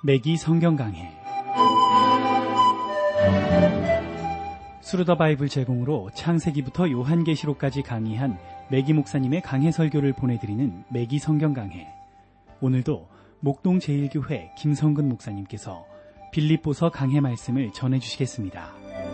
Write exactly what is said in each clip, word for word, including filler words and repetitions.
매기 성경 강해. 스루더 바이블 제공으로 창세기부터 요한계시록까지 강의한 매기 목사님의 강해 설교를 보내드리는 매기 성경 강해. 오늘도 목동 제일교회 김성근 목사님께서 빌립보서 강해 말씀을 전해주시겠습니다.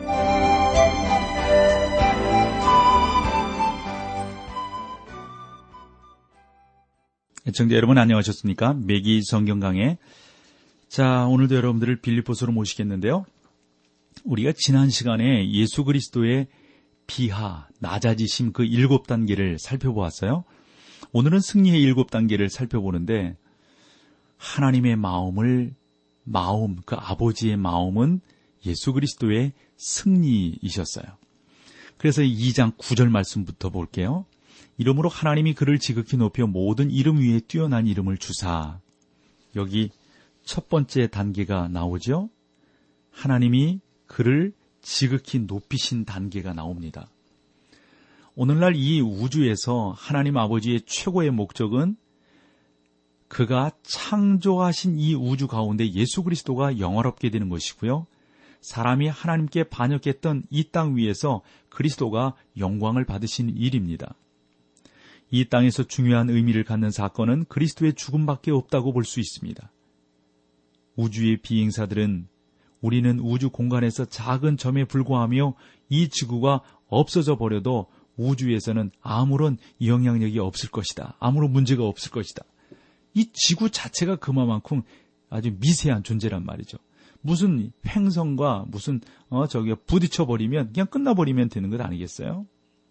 애청자 여러분 안녕하셨습니까? 매기 성경 강해. 자, 오늘도 여러분들을 빌립보서로 모시겠는데요. 우리가 지난 시간에 예수 그리스도의 비하, 낮아지심 그 일곱 단계를 살펴보았어요. 오늘은 승리의 일곱 단계를 살펴보는데, 하나님의 마음을, 마음, 그 아버지의 마음은 예수 그리스도의 승리이셨어요. 그래서 이 장 구 절 말씀부터 볼게요. 이름으로 하나님이 그를 지극히 높여 모든 이름 위에 뛰어난 이름을 주사. 여기 첫 번째 단계가 나오죠. 하나님이 그를 지극히 높이신 단계가 나옵니다. 오늘날 이 우주에서 하나님 아버지의 최고의 목적은 그가 창조하신 이 우주 가운데 예수 그리스도가 영화롭게 되는 것이고요. 사람이 하나님께 반역했던 이 땅 위에서 그리스도가 영광을 받으시는 일입니다. 이 땅에서 중요한 의미를 갖는 사건은 그리스도의 죽음밖에 없다고 볼 수 있습니다. 우주의 비행사들은 우리는 우주 공간에서 작은 점에 불과하며 이 지구가 없어져 버려도 우주에서는 아무런 영향력이 없을 것이다. 아무런 문제가 없을 것이다. 이 지구 자체가 그만큼 아주 미세한 존재란 말이죠. 무슨 횡성과 무슨 어 저기 부딪혀 버리면 그냥 끝나버리면 되는 것 아니겠어요?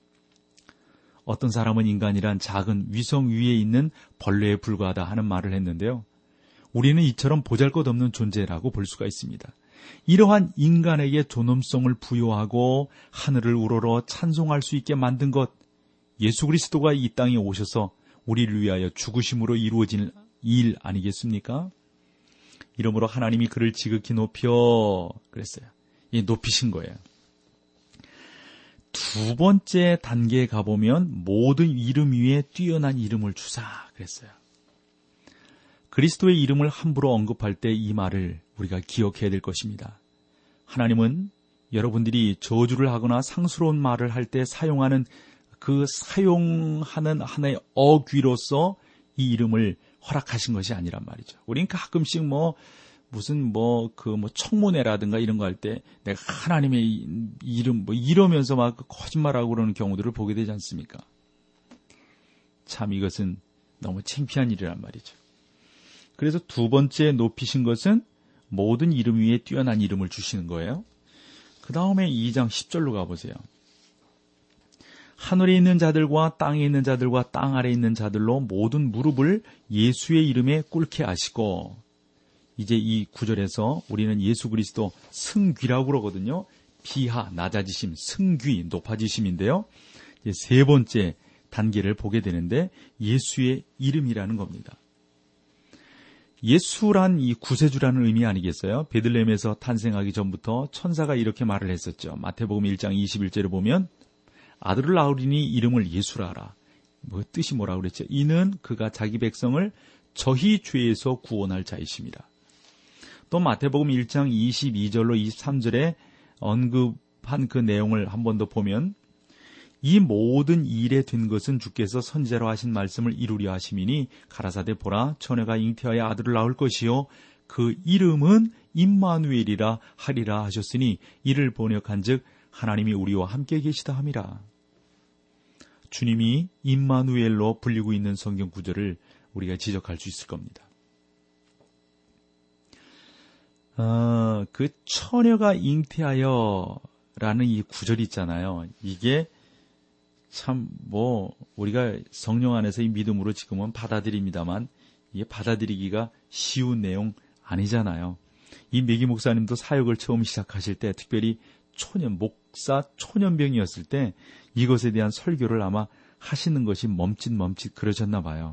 어떤 사람은 인간이란 작은 위성 위에 있는 벌레에 불과하다 하는 말을 했는데요. 우리는 이처럼 보잘것없는 존재라고 볼 수가 있습니다. 이러한 인간에게 존엄성을 부여하고 하늘을 우러러 찬송할 수 있게 만든 것, 예수 그리스도가 이 땅에 오셔서 우리를 위하여 죽으심으로 이루어진 일 아니겠습니까? 이러므로 하나님이 그를 지극히 높여 그랬어요. 이 높이신 거예요. 두 번째 단계에 가보면 모든 이름 위에 뛰어난 이름을 주사 그랬어요. 그리스도의 이름을 함부로 언급할 때 이 말을 우리가 기억해야 될 것입니다. 하나님은 여러분들이 저주를 하거나 상스러운 말을 할 때 사용하는 그 사용하는 하나의 어귀로서 이 이름을 허락하신 것이 아니란 말이죠. 우린 가끔씩 뭐 무슨 뭐 그 뭐 청문회라든가 이런 거 할 때 내가 하나님의 이름 뭐 이러면서 막 거짓말하고 그러는 경우들을 보게 되지 않습니까? 참 이것은 너무 창피한 일이란 말이죠. 그래서 두 번째 높이신 것은 모든 이름 위에 뛰어난 이름을 주시는 거예요. 그 다음에 이 장 십 절로 가보세요. 하늘에 있는 자들과 땅에 있는 자들과 땅 아래에 있는 자들로 모든 무릎을 예수의 이름에 꿇게 하시고, 이제 이 구절에서 우리는 예수 그리스도 승귀라고 그러거든요. 비하, 낮아지심, 승귀, 높아지심인데요. 이제 세 번째 단계를 보게 되는데 예수의 이름이라는 겁니다. 예수란 이 구세주라는 의미 아니겠어요? 베들레헴에서 탄생하기 전부터 천사가 이렇게 말을 했었죠. 마태복음 일 장 이십일 절에 보면 아들을 낳으리니 이름을 예수라 하라. 뭐 뜻이 뭐라고 그랬죠? 이는 그가 자기 백성을 저희 죄에서 구원할 자이십니다. 또 마태복음 일 장 이십이 절로 이십삼 절에 언급한 그 내용을 한 번 더 보면 이 모든 일에 된 것은 주께서 선지자로 하신 말씀을 이루려 하심이니 가라사대 보라 처녀가 잉태하여 아들을 낳을 것이요 그 이름은 임마누엘이라 하리라 하셨으니 이를 번역한즉 하나님이 우리와 함께 계시다 함이라. 주님이 임마누엘로 불리고 있는 성경 구절을 우리가 지적할 수 있을 겁니다. 어, 그 처녀가 잉태하여 라는 이 구절이 있잖아요. 이게 참 뭐 우리가 성령 안에서 이 믿음으로 지금은 받아들입니다만 이게 받아들이기가 쉬운 내용 아니잖아요. 이 매기 목사님도 사역을 처음 시작하실 때 특별히 초년 목사 초년병이었을 때 이것에 대한 설교를 아마 하시는 것이 멈칫멈칫 그러셨나 봐요.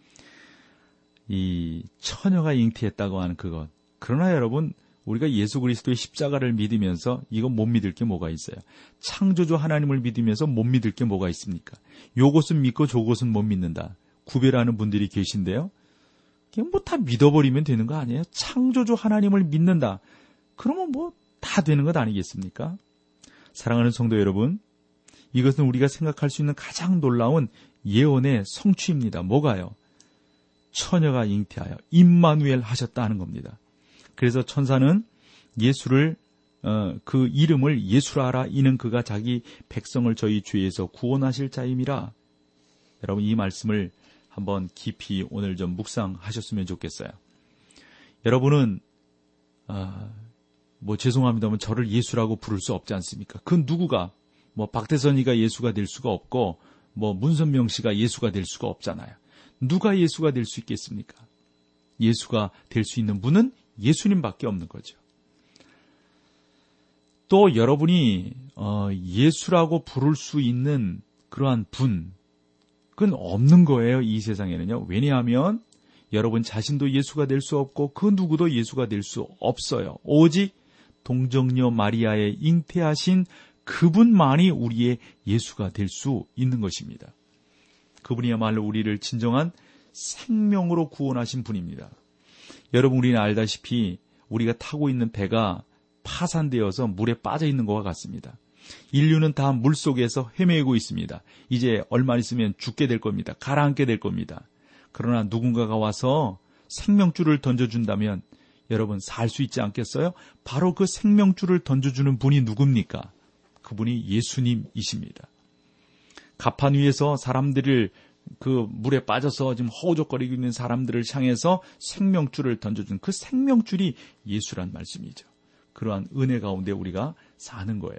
이 처녀가 잉태했다고 하는 그것. 그러나 여러분 우리가 예수 그리스도의 십자가를 믿으면서 이거 못 믿을 게 뭐가 있어요? 창조주 하나님을 믿으면서 못 믿을 게 뭐가 있습니까? 요것은 믿고 저것은 못 믿는다. 구별하는 분들이 계신데요. 뭐 다 믿어버리면 되는 거 아니에요? 창조주 하나님을 믿는다. 그러면 뭐 다 되는 것 아니겠습니까? 사랑하는 성도 여러분, 이것은 우리가 생각할 수 있는 가장 놀라운 예언의 성취입니다. 뭐가요? 처녀가 잉태하여 임마누엘 하셨다 하는 겁니다. 그래서 천사는 예수를 어, 그 이름을 예수라 하라. 이는 그가 자기 백성을 저희 죄에서 구원하실 자임이라. 여러분, 이 말씀을 한번 깊이 오늘 좀 묵상하셨으면 좋겠어요. 여러분은 어, 뭐 죄송합니다만 저를 예수라고 부를 수 없지 않습니까? 그 누구가 뭐 박대선이가 예수가 될 수가 없고 뭐 문선명 씨가 예수가 될 수가 없잖아요. 누가 예수가 될 수 있겠습니까? 예수가 될 수 있는 분은 예수님밖에 없는 거죠. 또 여러분이 어, 예수라고 부를 수 있는 그러한 분, 그건 없는 거예요. 이 세상에는요. 왜냐하면 여러분 자신도 예수가 될 수 없고 그 누구도 예수가 될 수 없어요. 오직 동정녀 마리아의 잉태하신 그분만이 우리의 예수가 될 수 있는 것입니다. 그분이야말로 우리를 진정한 생명으로 구원하신 분입니다. 여러분, 우리는 알다시피 우리가 타고 있는 배가 파산되어서 물에 빠져 있는 것과 같습니다. 인류는 다 물속에서 헤매고 있습니다. 이제 얼마 있으면 죽게 될 겁니다. 가라앉게 될 겁니다. 그러나 누군가가 와서 생명줄을 던져준다면 여러분 살 수 있지 않겠어요? 바로 그 생명줄을 던져주는 분이 누굽니까? 그분이 예수님이십니다. 가판 위에서 사람들을 그 물에 빠져서 지금 허우적거리고 있는 사람들을 향해서 생명줄을 던져준 그 생명줄이 예수란 말씀이죠. 그러한 은혜 가운데 우리가 사는 거예요.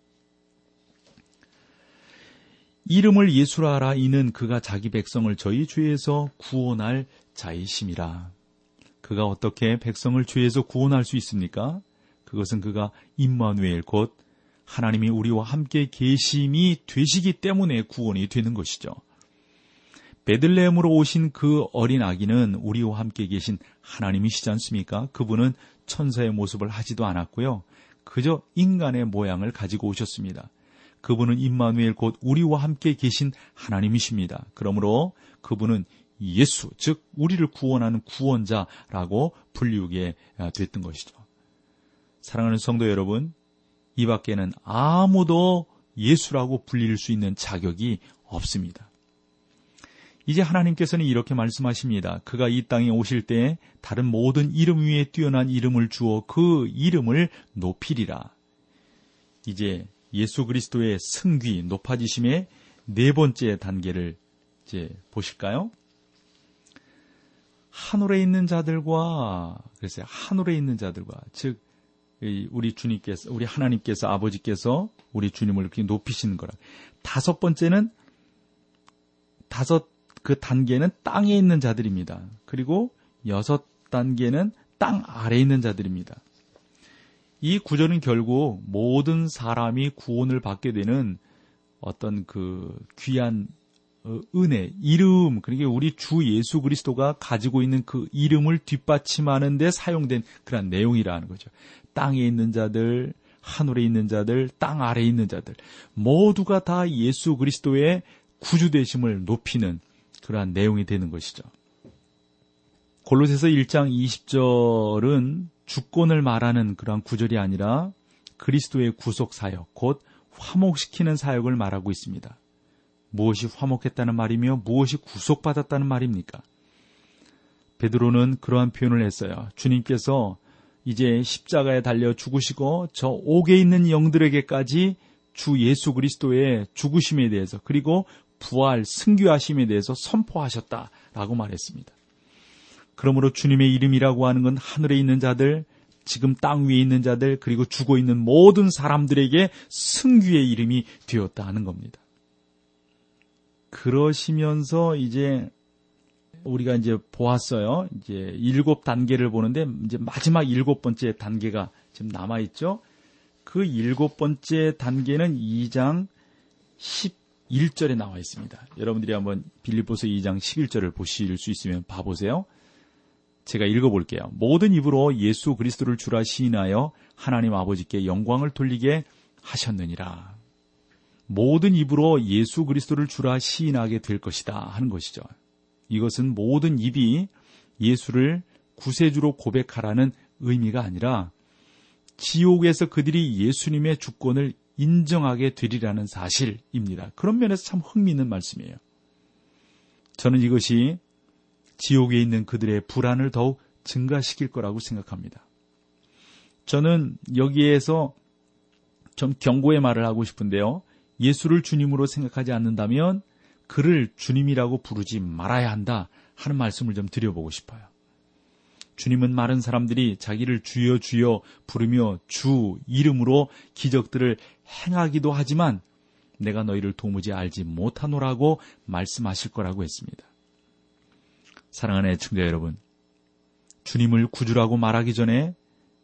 이름을 예수라 하라. 이는 그가 자기 백성을 저희 죄에서 구원할 자이심이라. 그가 어떻게 백성을 죄에서 구원할 수 있습니까? 그것은 그가 임마누엘 곧 하나님이 우리와 함께 계심이 되시기 때문에 구원이 되는 것이죠. 베들레헴으로 오신 그 어린 아기는 우리와 함께 계신 하나님이시지 않습니까? 그분은 천사의 모습을 하지도 않았고요. 그저 인간의 모양을 가지고 오셨습니다. 그분은 임마누엘 곧 우리와 함께 계신 하나님이십니다. 그러므로 그분은 예수, 즉 우리를 구원하는 구원자라고 불리우게 됐던 것이죠. 사랑하는 성도 여러분, 이 밖에는 아무도 예수라고 불릴 수 있는 자격이 없습니다. 이제 하나님께서는 이렇게 말씀하십니다. 그가 이 땅에 오실 때 다른 모든 이름 위에 뛰어난 이름을 주어 그 이름을 높이리라. 이제 예수 그리스도의 승귀, 높아지심의 네 번째 단계를 이제 보실까요? 하늘에 있는 자들과, 그래서 하늘에 있는 자들과, 즉 우리 주님께서, 우리 하나님께서, 아버지께서 우리 주님을 이렇게 높이시는 거라. 다섯 번째는, 다섯 그 단계는 땅에 있는 자들입니다. 그리고 여섯 단계는 땅 아래에 있는 자들입니다. 이 구절은 결국 모든 사람이 구원을 받게 되는 어떤 그 귀한 은혜, 이름, 그러니까 우리 주 예수 그리스도가 가지고 있는 그 이름을 뒷받침하는 데 사용된 그런 내용이라는 거죠. 땅에 있는 자들, 하늘에 있는 자들, 땅 아래에 있는 자들, 모두가 다 예수 그리스도의 구주되심을 높이는 그러한 내용이 되는 것이죠. 골로새서 일 장 이십 절은 주권을 말하는 그러한 구절이 아니라 그리스도의 구속 사역, 곧 화목시키는 사역을 말하고 있습니다. 무엇이 화목했다는 말이며 무엇이 구속받았다는 말입니까? 베드로는 그러한 표현을 했어요. 주님께서 이제 십자가에 달려 죽으시고 저 옥에 있는 영들에게까지 주 예수 그리스도의 죽으심에 대해서 그리고 부활, 승귀하심에 대해서 선포하셨다라고 말했습니다. 그러므로 주님의 이름이라고 하는 건 하늘에 있는 자들, 지금 땅 위에 있는 자들, 그리고 죽어 있는 모든 사람들에게 승귀의 이름이 되었다 하는 겁니다. 그러시면서 이제 우리가 이제 보았어요. 이제 일곱 단계를 보는데 이제 마지막 일곱 번째 단계가 지금 남아 있죠. 그 일곱 번째 단계는 이 장 십일 절에 나와 있습니다. 여러분들이 한번 빌립보서 이 장 십일 절을 보실 수 있으면 봐보세요. 제가 읽어볼게요. 모든 입으로 예수 그리스도를 주라 시인하여 하나님 아버지께 영광을 돌리게 하셨느니라. 모든 입으로 예수 그리스도를 주라 시인하게 될 것이다 하는 것이죠. 이것은 모든 입이 예수를 구세주로 고백하라는 의미가 아니라 지옥에서 그들이 예수님의 주권을 인정하게 되리라는 사실입니다. 그런 면에서 참 흥미있는 말씀이에요. 저는 이것이 지옥에 있는 그들의 불안을 더욱 증가시킬 거라고 생각합니다. 저는 여기에서 좀 경고의 말을 하고 싶은데요. 예수를 주님으로 생각하지 않는다면 그를 주님이라고 부르지 말아야 한다 하는 말씀을 좀 드려보고 싶어요. 주님은 많은 사람들이 자기를 주여 주여 부르며 주 이름으로 기적들을 행하기도 하지만 내가 너희를 도무지 알지 못하노라고 말씀하실 거라고 했습니다. 사랑하는 애청자 여러분, 주님을 구주라고 말하기 전에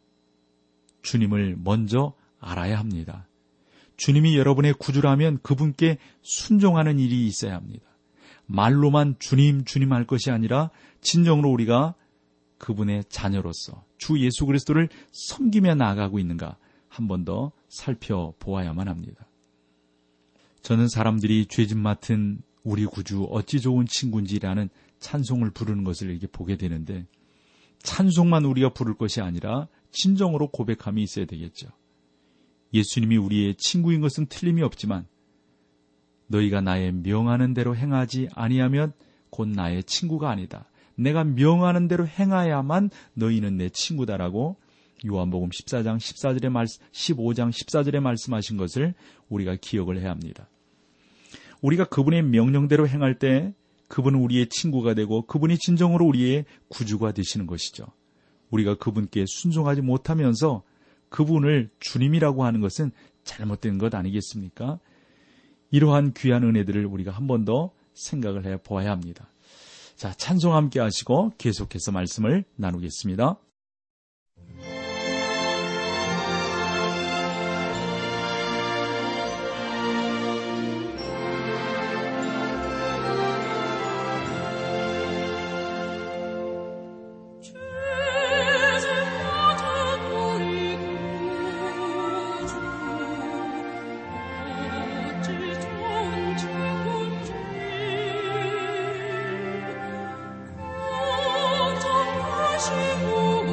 주님을 먼저 알아야 합니다. 주님이 여러분의 구주라면 그분께 순종하는 일이 있어야 합니다. 말로만 주님 주님 할 것이 아니라 진정으로 우리가 그분의 자녀로서 주 예수 그리스도를 섬기며 나아가고 있는가 한 번 더 살펴보아야만 합니다. 저는 사람들이 죄짐 맡은 우리 구주 어찌 좋은 친구인지라는 찬송을 부르는 것을 이렇게 보게 되는데, 찬송만 우리가 부를 것이 아니라 진정으로 고백함이 있어야 되겠죠. 예수님이 우리의 친구인 것은 틀림이 없지만 너희가 나의 명하는 대로 행하지 아니하면 곧 나의 친구가 아니다. 내가 명하는 대로 행하야만 너희는 내 친구다라고 요한복음 십사 장 십사 절의 말씀, 십오 장 십사 절에 말씀하신 것을 우리가 기억을 해야 합니다. 우리가 그분의 명령대로 행할 때 그분은 우리의 친구가 되고 그분이 진정으로 우리의 구주가 되시는 것이죠. 우리가 그분께 순종하지 못하면서 그분을 주님이라고 하는 것은 잘못된 것 아니겠습니까? 이러한 귀한 은혜들을 우리가 한 번 더 생각을 해 보아야 합니다. 자, 찬송 함께 하시고 계속해서 말씀을 나누겠습니다. 하시고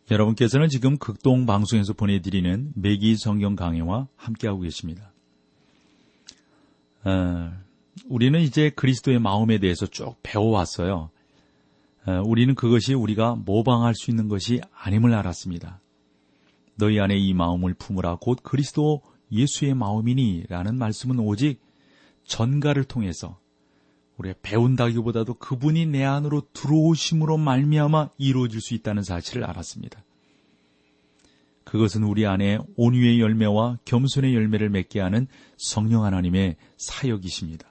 여러분께서는 지금 극동방송에서 보내드리는 매기 성경 강해와 함께하고 계십니다. 어, 우리는 이제 그리스도의 마음에 대해서 쭉 배워왔어요. 어, 우리는 그것이 우리가 모방할 수 있는 것이 아님을 알았습니다. 너희 안에 이 마음을 품으라 곧 그리스도 예수의 마음이니 라는 말씀은 오직 전가를 통해서 우리가 배운다기보다도 그분이 내 안으로 들어오심으로 말미암아 이루어질 수 있다는 사실을 알았습니다. 그것은 우리 안에 온유의 열매와 겸손의 열매를 맺게 하는 성령 하나님의 사역이십니다.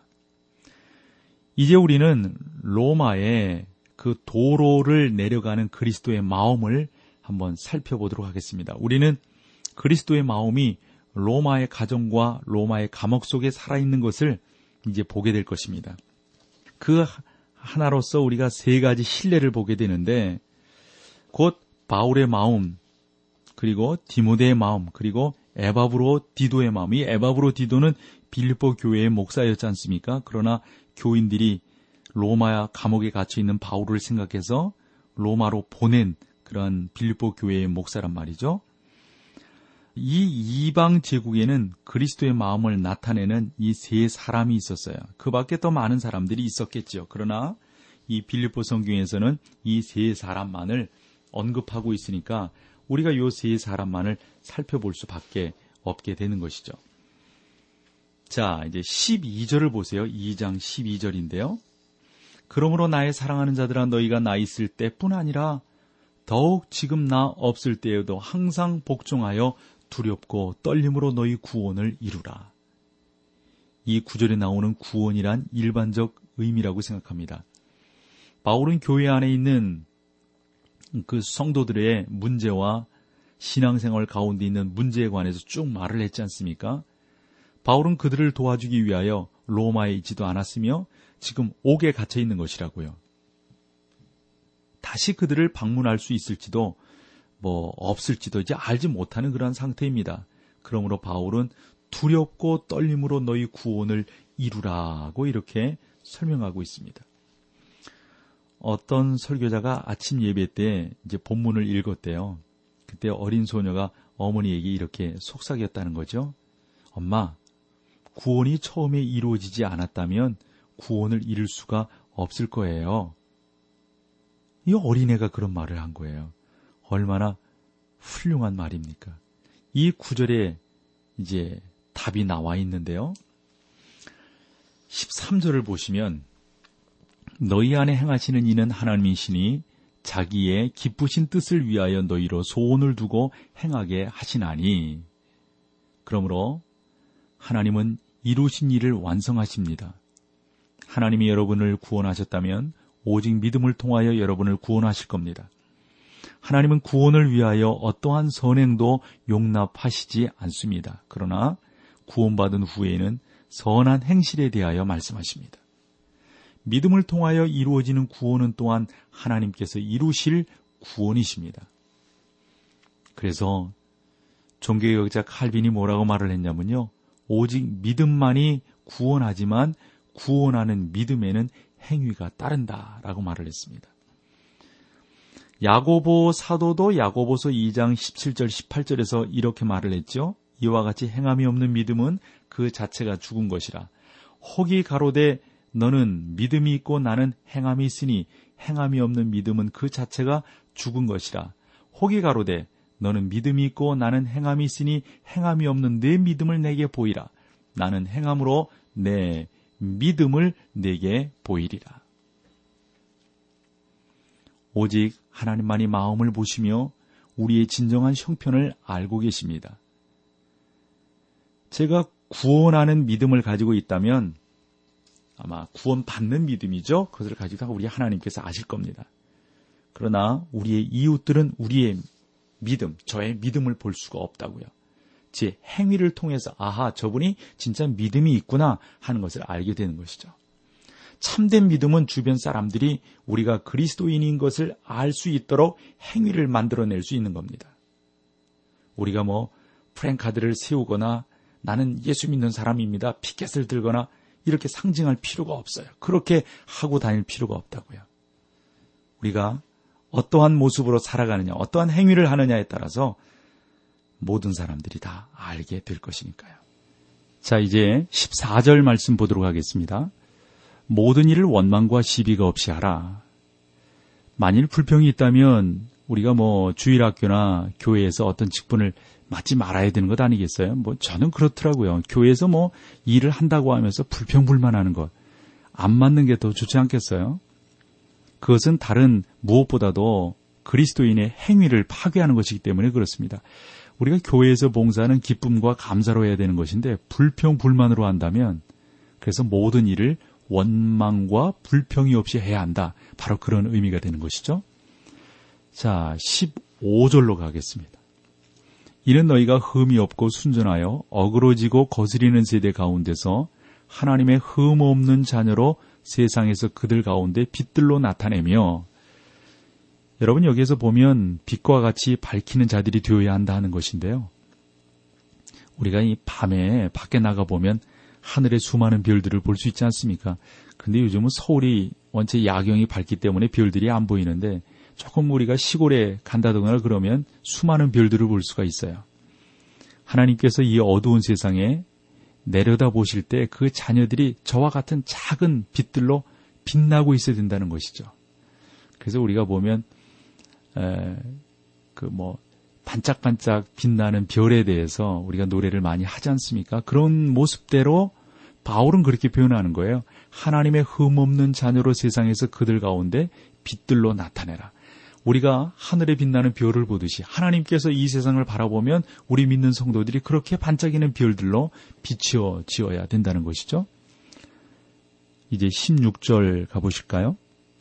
이제 우리는 로마의 그 도로를 내려가는 그리스도의 마음을 한번 살펴보도록 하겠습니다. 우리는 그리스도의 마음이 로마의 가정과 로마의 감옥 속에 살아있는 것을 이제 보게 될 것입니다. 그 하나로서 우리가 세 가지 신뢰를 보게 되는데 곧 바울의 마음, 그리고 디모데의 마음, 그리고 에바브로 디도의 마음. 이 에바브로 디도는 빌립보 교회의 목사였지 않습니까? 그러나 교인들이 로마 감옥에 갇혀 있는 바울을 생각해서 로마로 보낸 그런 빌립보 교회의 목사란 말이죠. 이 이방 제국에는 그리스도의 마음을 나타내는 이 세 사람이 있었어요. 그 밖에 더 많은 사람들이 있었겠죠. 그러나 이 빌립보 성경에서는 이 세 사람만을 언급하고 있으니까 우리가 이 세 사람만을 살펴볼 수밖에 없게 되는 것이죠. 자, 이제 십이 절을 보세요. 이 장 십이 절인데요. 그러므로 나의 사랑하는 자들아 너희가 나 있을 때뿐 아니라 더욱 지금 나 없을 때에도 항상 복종하여 두렵고 떨림으로 너희 구원을 이루라. 이 구절에 나오는 구원이란 일반적 의미라고 생각합니다. 바울은 교회 안에 있는 그 성도들의 문제와 신앙생활 가운데 있는 문제에 관해서 쭉 말을 했지 않습니까? 바울은 그들을 도와주기 위하여 로마에 있지도 않았으며 지금 옥에 갇혀 있는 것이라고요. 다시 그들을 방문할 수 있을지도 뭐 없을지도 이제 알지 못하는 그러한 상태입니다. 그러므로 바울은 두렵고 떨림으로 너희 구원을 이루라고 이렇게 설명하고 있습니다. 어떤 설교자가 아침 예배 때 이제 본문을 읽었대요. 그때 어린 소녀가 어머니에게 이렇게 속삭였다는 거죠. 엄마, 구원이 처음에 이루어지지 않았다면 구원을 이룰 수가 없을 거예요. 이 어린애가 그런 말을 한 거예요. 얼마나 훌륭한 말입니까? 이 구절에 이제 답이 나와 있는데요. 십삼 절을 보시면 너희 안에 행하시는 이는 하나님이시니 자기의 기쁘신 뜻을 위하여 너희로 소원을 두고 행하게 하시나니 그러므로 하나님은 이루신 일을 완성하십니다. 하나님이 여러분을 구원하셨다면 오직 믿음을 통하여 여러분을 구원하실 겁니다. 하나님은 구원을 위하여 어떠한 선행도 용납하시지 않습니다. 그러나 구원받은 후에는 선한 행실에 대하여 말씀하십니다. 믿음을 통하여 이루어지는 구원은 또한 하나님께서 이루실 구원이십니다. 그래서 종교개혁자 칼빈이 뭐라고 말을 했냐면요. 오직 믿음만이 구원하지만 구원하는 믿음에는 행위가 따른다라고 말을 했습니다. 야고보 사도도 야고보서 이 장 십칠 절 십팔 절에서 이렇게 말을 했죠. 이와 같이 행함이 없는 믿음은 그 자체가 죽은 것이라. 혹이 가로되 너는 믿음이 있고 나는 행함이 있으니 행함이 없는 믿음은 그 자체가 죽은 것이라. 혹이 가로되 너는 믿음이 있고 나는 행함이 있으니 행함이 없는 내 믿음을 내게 보이라. 나는 행함으로 내 믿음을 내게 보이리라. 오직 하나님만이 마음을 보시며 우리의 진정한 형편을 알고 계십니다. 제가 구원하는 믿음을 가지고 있다면 아마 구원받는 믿음이죠. 그것을 가지고 우리 하나님께서 아실 겁니다. 그러나 우리의 이웃들은 우리의 믿음, 저의 믿음을 볼 수가 없다고요. 제 행위를 통해서 아하, 저분이 진짜 믿음이 있구나 하는 것을 알게 되는 것이죠. 참된 믿음은 주변 사람들이 우리가 그리스도인인 것을 알 수 있도록 행위를 만들어낼 수 있는 겁니다. 우리가 뭐 프랭카드를 세우거나 나는 예수 믿는 사람입니다. 피켓을 들거나 이렇게 상징할 필요가 없어요. 그렇게 하고 다닐 필요가 없다고요. 우리가 어떠한 모습으로 살아가느냐, 어떠한 행위를 하느냐에 따라서 모든 사람들이 다 알게 될 것이니까요. 자, 이제 십사 절 말씀 보도록 하겠습니다. 모든 일을 원망과 시비가 없이 하라. 만일 불평이 있다면 우리가 뭐 주일학교나 교회에서 어떤 직분을 맡지 말아야 되는 것 아니겠어요? 뭐 저는 그렇더라고요. 교회에서 뭐 일을 한다고 하면서 불평불만하는 것 안 맞는 게 더 좋지 않겠어요? 그것은 다른 무엇보다도 그리스도인의 행위를 파괴하는 것이기 때문에 그렇습니다. 우리가 교회에서 봉사하는 기쁨과 감사로 해야 되는 것인데 불평불만으로 한다면, 그래서 모든 일을 원망과 불평이 없이 해야 한다. 바로 그런 의미가 되는 것이죠. 자, 십오 절로 가겠습니다. 이는 너희가 흠이 없고 순전하여 어그러지고 거스리는 세대 가운데서 하나님의 흠 없는 자녀로 세상에서 그들 가운데 빛들로 나타내며, 여러분 여기에서 보면 빛과 같이 밝히는 자들이 되어야 한다 하는 것인데요. 우리가 이 밤에 밖에 나가보면 하늘의 수많은 별들을 볼 수 있지 않습니까? 근데 요즘은 서울이 원체 야경이 밝기 때문에 별들이 안 보이는데, 조금 우리가 시골에 간다거나 그러면 수많은 별들을 볼 수가 있어요. 하나님께서 이 어두운 세상에 내려다보실 때 그 자녀들이 저와 같은 작은 빛들로 빛나고 있어야 된다는 것이죠. 그래서 우리가 보면 그 뭐 반짝반짝 빛나는 별에 대해서 우리가 노래를 많이 하지 않습니까? 그런 모습대로 바울은 그렇게 표현하는 거예요. 하나님의 흠없는 자녀로 세상에서 그들 가운데 빛들로 나타내라. 우리가 하늘에 빛나는 별을 보듯이 하나님께서 이 세상을 바라보면 우리 믿는 성도들이 그렇게 반짝이는 별들로 비추어지어야 된다는 것이죠. 이제 십육 절 가보실까요?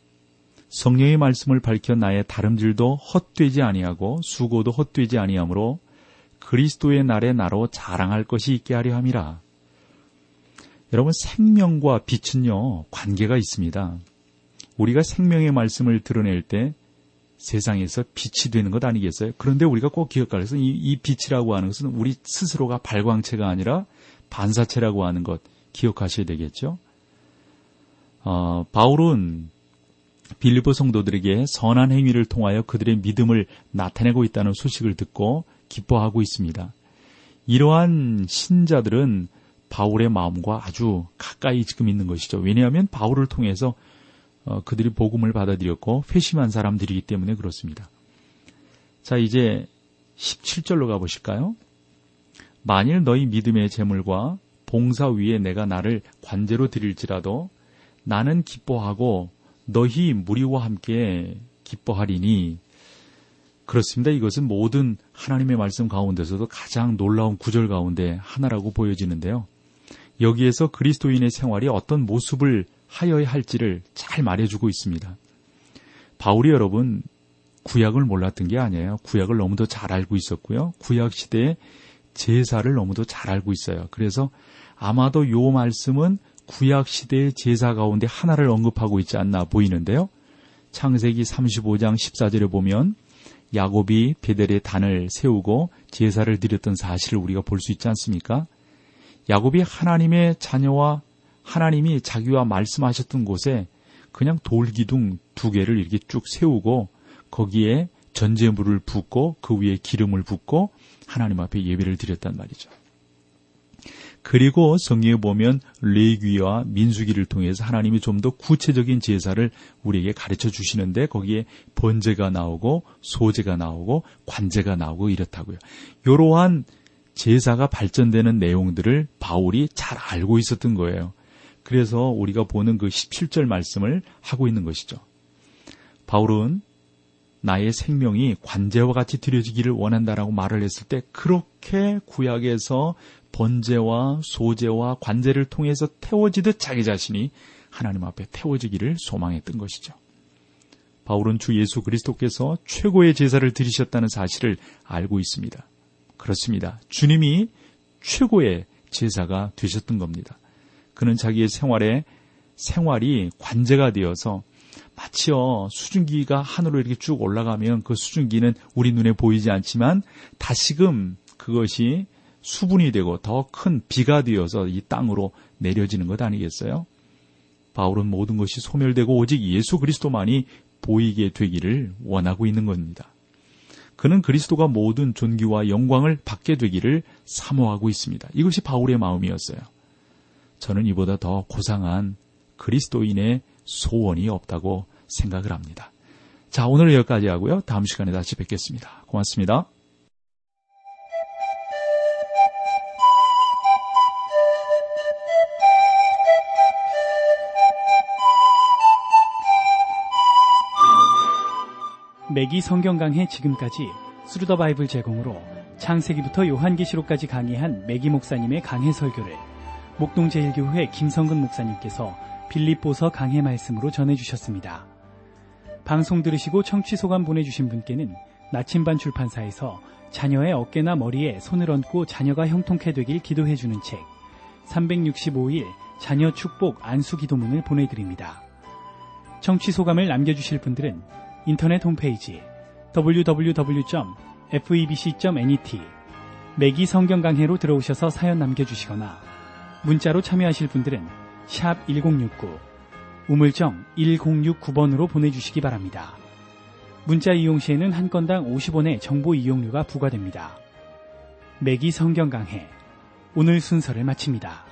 성령의 말씀을 밝혀 나의 다름질도 헛되지 아니하고 수고도 헛되지 아니하므로 그리스도의 날에 나로 자랑할 것이 있게 하려 함이라. 여러분, 생명과 빛은요, 관계가 있습니다. 우리가 생명의 말씀을 드러낼 때 세상에서 빛이 되는 것 아니겠어요? 그런데 우리가 꼭 기억해야 해서 이, 이 빛이라고 하는 것은 우리 스스로가 발광체가 아니라 반사체라고 하는 것 기억하셔야 되겠죠? 어, 바울은 빌립보 성도들에게 선한 행위를 통하여 그들의 믿음을 나타내고 있다는 소식을 듣고 기뻐하고 있습니다. 이러한 신자들은 바울의 마음과 아주 가까이 지금 있는 것이죠. 왜냐하면 바울을 통해서 어, 그들이 복음을 받아들였고 회심한 사람들이기 때문에 그렇습니다. 자, 이제 십칠 절로 가보실까요? 만일 너희 믿음의 재물과 봉사 위에 내가 나를 관제로 드릴지라도 나는 기뻐하고 너희 무리와 함께 기뻐하리니. 그렇습니다. 이것은 모든 하나님의 말씀 가운데서도 가장 놀라운 구절 가운데 하나라고 보여지는데요. 여기에서 그리스도인의 생활이 어떤 모습을 하여야 할지를 잘 말해주고 있습니다. 바울이 여러분 구약을 몰랐던 게 아니에요. 구약을 너무도 잘 알고 있었고요. 구약 시대의 제사를 너무도 잘 알고 있어요. 그래서 아마도 요 말씀은 구약 시대의 제사 가운데 하나를 언급하고 있지 않나 보이는데요. 창세기 삼십오 장 십사 절에 보면 야곱이 베델에 단을 세우고 제사를 드렸던 사실을 우리가 볼 수 있지 않습니까? 야곱이 하나님의 자녀와 하나님이 자기와 말씀하셨던 곳에 그냥 돌기둥 두 개를 이렇게 쭉 세우고 거기에 전제물을 붓고 그 위에 기름을 붓고 하나님 앞에 예배를 드렸단 말이죠. 그리고 성경에 보면 레위기와 민수기를 통해서 하나님이 좀 더 구체적인 제사를 우리에게 가르쳐 주시는데 거기에 번제가 나오고 소제가 나오고 관제가 나오고 이렇다고요. 이러한 제사가 발전되는 내용들을 바울이 잘 알고 있었던 거예요. 그래서 우리가 보는 그 십칠 절 말씀을 하고 있는 것이죠. 바울은 나의 생명이 관제와 같이 드려지기를 원한다라고 말을 했을 때 그렇게 구약에서 번제와 소제와 관제를 통해서 태워지듯 자기 자신이 하나님 앞에 태워지기를 소망했던 것이죠. 바울은 주 예수 그리스도께서 최고의 제사를 드리셨다는 사실을 알고 있습니다. 그렇습니다. 주님이 최고의 제사가 되셨던 겁니다. 그는 자기의 생활에 생활이 관제가 되어서 마치요 수증기가 하늘로 이렇게 쭉 올라가면 그 수증기는 우리 눈에 보이지 않지만 다시금 그것이 수분이 되고 더 큰 비가 되어서 이 땅으로 내려지는 것 아니겠어요? 바울은 모든 것이 소멸되고 오직 예수 그리스도만이 보이게 되기를 원하고 있는 겁니다. 그는 그리스도가 모든 존귀와 영광을 받게 되기를 사모하고 있습니다. 이것이 바울의 마음이었어요. 저는 이보다 더 고상한 그리스도인의 소원이 없다고 생각을 합니다. 자, 오늘 여기까지 하고요. 다음 시간에 다시 뵙겠습니다. 고맙습니다. 매기 성경 강해 지금까지 스루 더 바이블 제공으로 창세기부터 요한계시록까지 강의한 매기 목사님의 강해 설교를 목동제일교회 김성근 목사님께서 빌립보서 강해 말씀으로 전해주셨습니다. 방송 들으시고 청취 소감 보내주신 분께는 나침반 출판사에서 자녀의 어깨나 머리에 손을 얹고 자녀가 형통케 되길 기도해주는 책 삼백육십오 일 자녀 축복 안수 기도문을 보내드립니다. 청취 소감을 남겨주실 분들은 인터넷 홈페이지 더블유 더블유 더블유 점 에프이비씨 점 net 매기 성경 강해로 들어오셔서 사연 남겨주시거나 문자로 참여하실 분들은 샵 일공육구 우물정 일공육구 번으로 보내주시기 바랍니다. 문자 이용 시에는 한 건당 오십 원의 정보 이용료가 부과됩니다. 매기 성경 강해 오늘 순서를 마칩니다.